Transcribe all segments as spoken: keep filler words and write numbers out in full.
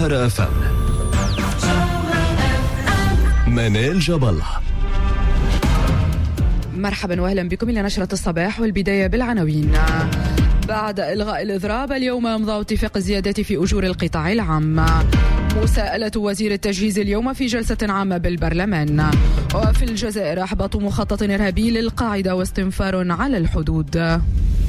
جوهر أف أم. منال جبل. مرحبا واهلا بكم الى نشرة الصباح، والبداية بالعناوين. بعد إلغاء الإضراب اليوم أمضى اتفاق الزيادات في أجور القطاع العام. مساءلة وزير التجهيز اليوم في جلسة عامة بالبرلمان. وفي الجزائر إحباط مخطط إرهابي للقاعدة واستنفار على الحدود.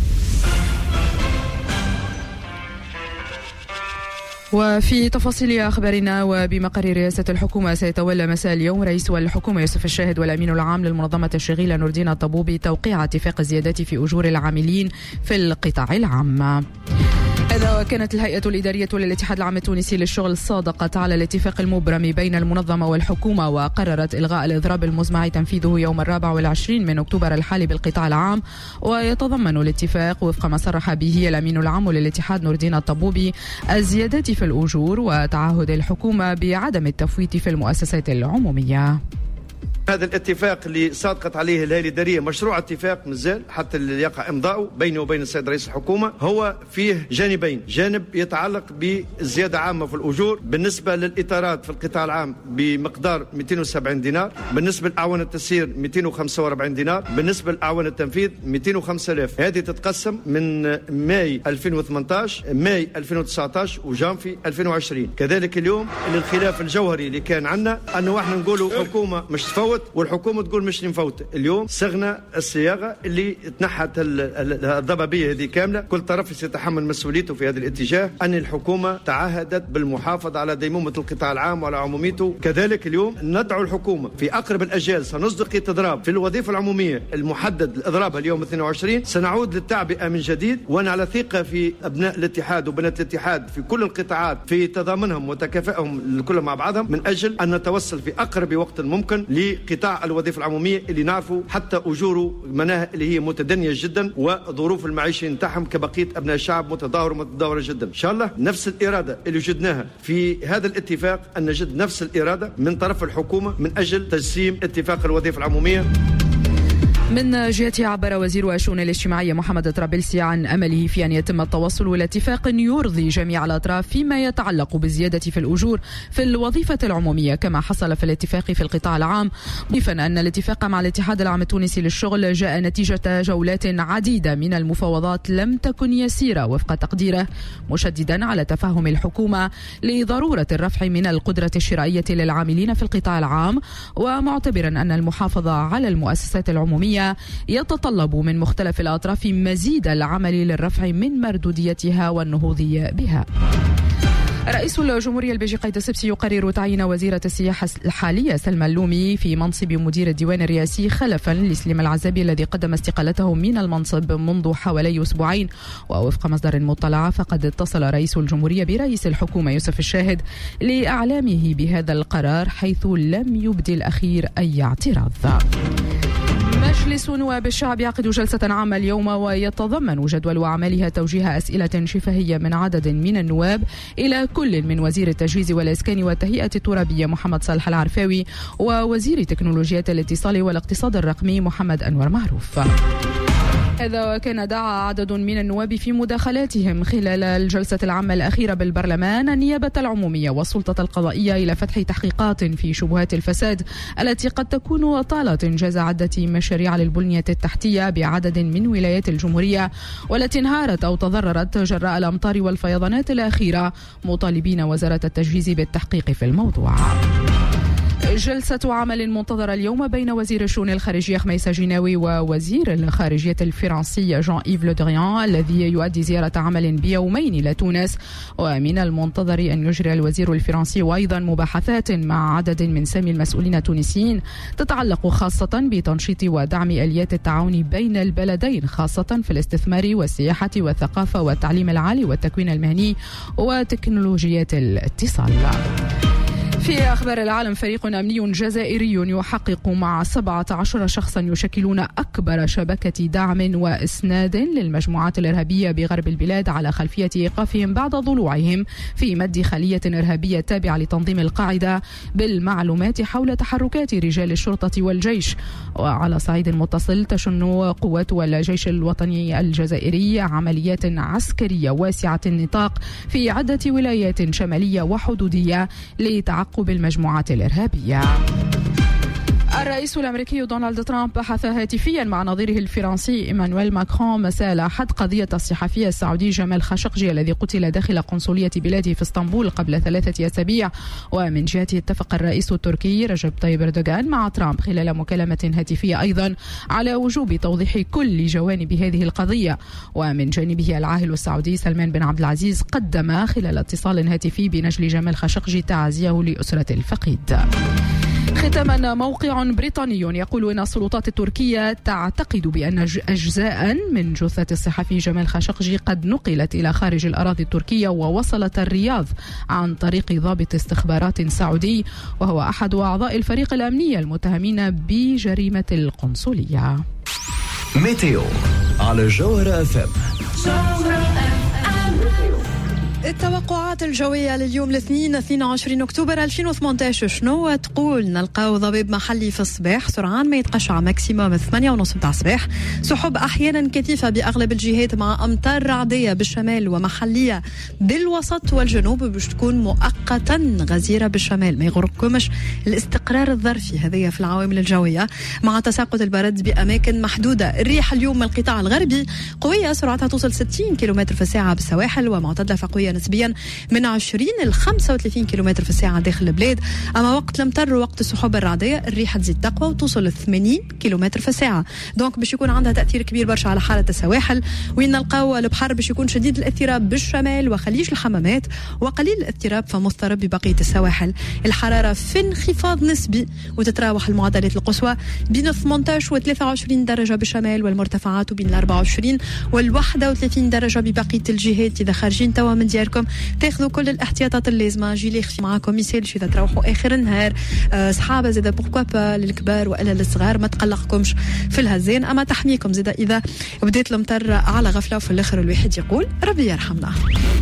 وفي تفاصيل أخبارنا، وبمقر رئاسة الحكومة سيتولى مساء اليوم رئيس الحكومة يوسف الشاهد والأمين العام للمنظمة الشغيلة نور الدين الطبوبي توقيع اتفاق الزيادات في أجور العاملين في القطاع العام. إذا كانت الهيئة الإدارية للاتحاد العام التونسي للشغل صادقت على الاتفاق المبرم بين المنظمة والحكومة، وقررت إلغاء الإضراب المزمع تنفيذه يوم الرابع والعشرين من أكتوبر الحالي بالقطاع العام. ويتضمن الاتفاق وفق ما صرح به الأمين العام للاتحاد نور الدين الطبوبي الزيادات في الأجور وتعهد الحكومة بعدم التفويت في المؤسسات العمومية. هذا الاتفاق اللي صادقت عليه الهيئة الإدارية مشروع اتفاق مازال حتى اللي يقع امضاؤه بينه وبين السيد رئيس الحكومة، هو فيه جانبين، جانب يتعلق بالزيادة عامة في الأجور بالنسبة للإطارات في القطاع العام بمقدار مئتين وسبعين دينار، بالنسبة لأعوان التسيير مئتين وخمسة وأربعين دينار، بالنسبة لأعوان التنفيذ مئتين وخمسة آلاف. هذه تتقسم من ماي ألفين وثمانية عشر، ماي ألفين وتسعة عشر وجانفي ألفين وعشرين. كذلك اليوم الخلاف الجوهري اللي كان عندنا أنه احنا نقولوا حكومة مش تفوت والحكومة تقول مش نفوت. اليوم صغنا الصياغة اللي تنحت الضبابية هذه كاملة، كل طرف سيتحمل مسؤوليته في هذا الاتجاه، أن الحكومة تعهدت بالمحافظة على ديمومة القطاع العام وعلى عموميته. كذلك اليوم ندعو الحكومة في أقرب الأجيال سنصدق إضراب في الوظيفة العمومية المحدد الإضراب اليوم اثنين وعشرين، سنعود للتعبئة من جديد. وأنا على ثقة في أبناء الاتحاد وبنات الاتحاد في كل القطاعات في تضامنهم وتكافئهم الكل مع بعضهم من أجل أن نتوصل في أقرب وقت ممكن لقطاع الوظيفة العمومية اللي نعرفوا حتى أجوره مناها اللي هي متدنية جدا، وظروف المعيشة نتاعهم كبقية أبناء الشعب متداولة متداولة جدا. إن شاء الله نفس الإرادة اللي وجدناها في هذا الاتفاق أن نجد نفس الإرادة من طرف الحكومة من أجل تجسيم اتفاق الوظيفة العمومية. من جهته عبر وزير الشؤون الاجتماعية محمد طرابلسي عن أمله في أن يتم التوصل إلى اتفاق يرضي جميع الأطراف فيما يتعلق بالزيادة في الأجور في الوظيفة العمومية كما حصل في الاتفاق في القطاع العام، ضيفا أن الاتفاق مع الاتحاد العام التونسي للشغل جاء نتيجة جولات عديدة من المفاوضات لم تكن يسيرة وفق تقديره، مشددا على تفهم الحكومة لضرورة الرفع من القدرة الشرائية للعاملين في القطاع العام، ومعتبرا أن المحافظة على المؤسسات العمومية يتطلب من مختلف الأطراف مزيد العمل للرفع من مردوديتها والنهوض بها. رئيس الجمهورية البيجي قايد السبسي يقرر تعيين وزيرة السياحة الحالية سلمى اللومي في منصب مدير الديوان الرئاسي خلفا لسليم العزابي الذي قدم استقالته من المنصب منذ حوالي أسبوعين. ووفق مصدر مطلع فقد اتصل رئيس الجمهورية برئيس الحكومة يوسف الشاهد لإعلامه بهذا القرار، حيث لم يبدي الأخير أي اعتراض. مجلس نواب الشعب يعقد جلسة عامة اليوم، ويتضمن جدول أعمالها توجيه أسئلة شفهية من عدد من النواب إلى كل من وزير التجهيز والإسكان والتهيئة الترابية محمد صالح العرفاوي ووزير تكنولوجيات الاتصال والاقتصاد الرقمي محمد أنور معروف. هذا وكان دعا عدد من النواب في مداخلاتهم خلال الجلسة العامة الأخيرة بالبرلمان النيابة العمومية والسلطة القضائية إلى فتح تحقيقات في شبهات الفساد التي قد تكون طالت إنجاز عدة مشاريع للبنية التحتية بعدد من ولايات الجمهورية والتي انهارت أو تضررت جراء الأمطار والفيضانات الأخيرة، مطالبين وزارة التجهيز بالتحقيق في الموضوع. جلسة عمل منتظرة اليوم بين وزير الشؤون الخارجية خميس جناوي ووزير الخارجية الفرنسي جان إيف لو دريان الذي يؤدي زيارة عمل بيومين إلى تونس. ومن المنتظر أن يجري الوزير الفرنسي أيضا مباحثات مع عدد من سامي المسؤولين التونسيين تتعلق خاصة بتنشيط ودعم آليات التعاون بين البلدين، خاصة في الاستثمار والسياحة والثقافة والتعليم العالي والتكوين المهني وتكنولوجيات الاتصال. في أخبار العالم، فريق أمني جزائري يحقق مع سبعة عشر شخصا يشكلون أكبر شبكة دعم وإسناد للمجموعات الإرهابية بغرب البلاد على خلفية إيقافهم بعد ضلوعهم في مد خلية إرهابية تابعة لتنظيم القاعدة بالمعلومات حول تحركات رجال الشرطة والجيش. وعلى صعيد متصل، تشن قوات الجيش الوطني الجزائري عمليات عسكرية واسعة النطاق في عدة ولايات شمالية وحدودية لتعقب بالمجموعات الإرهابية. الرئيس الأمريكي دونالد ترامب بحث هاتفيا مع نظيره الفرنسي إيمانويل ماكرون مساء الأحد قضية الصحفي السعودي جمال خاشقجي الذي قتل داخل قنصلية بلاده في اسطنبول قبل ثلاثة أسابيع. ومن جهته اتفق الرئيس التركي رجب طيب أردوغان مع ترامب خلال مكالمة هاتفية أيضا على وجوب توضيح كل جوانب هذه القضية. ومن جانبه العاهل السعودي سلمان بن عبد العزيز قدم خلال اتصال هاتفي بنجل جمال خاشقجي تعازيه لأسرة الفقيد. ختاما، موقع بريطاني يقول أن السلطات التركية تعتقد بأن أجزاء من جثة الصحفي جمال خاشقجي قد نقلت إلى خارج الأراضي التركية ووصلت الرياض عن طريق ضابط استخبارات سعودي، وهو أحد أعضاء الفريق الأمني المتهمين بجريمة القنصلية. ميتيو على جوهرة اف ام. التوقعات الجوية لليوم الاثنين اثنين وعشرين أكتوبر ألفين وثمانية عشر شنو تقول؟ نلقاو ضباب محلي في الصباح، سرعان ما يتقشع ماكسيموم ثمانية ونص متاع الصباح، سحب أحيانا كثيفة بأغلب الجهات مع أمطار رعدية بالشمال ومحلية بالوسط والجنوب باش تكون مؤقتا غزيرة بالشمال. ما يغرقكمش الاستقرار الظرفي هذه في العوامل الجوية مع تساقط البرد بأماكن محدودة. الريح اليوم من القطاع الغربي قوية، سرعتها توصل ستين كيلومتر في الساعة بالسواحل، ومعتدلة فقوية نسبيا من عشرين إلى خمسة وثلاثين كيلومتر في الساعة داخل البلاد. أما وقت الأمطار ووقت السحب الرعدية الريح تزيد تقوى وتوصل ل ثمانين كيلومتر في الساعة. دونك باش يكون عندها تأثير كبير برشا على حالة السواحل، وين نلقاو البحر باش يكون شديد الاضطراب بالشمال وخليج الحمامات، وقليل الاضطراب فمضطرب ببقية السواحل. الحرارة في انخفاض نسبي، وتتراوح المعدلات القصوى بين ثمانية عشر و ثلاثة وعشرين درجة بالشمال، والمرتفعات بين أربعة وعشرين و واحد وثلاثين درجة ببقية الجهات. إذا خارجين توا من دياركم تاخذوا كل الاحتياطات اللازمه، جيلي خفي معاكم يسالش اذا تروحوا اخر النهار، أه صحابه زاده بوركوا با للكبار والا للصغار، ما تقلقكمش في الهزان، اما تحميكم زاده اذا بدات المطر على غفله. وفي الاخر الواحد يقول ربي يرحمنا.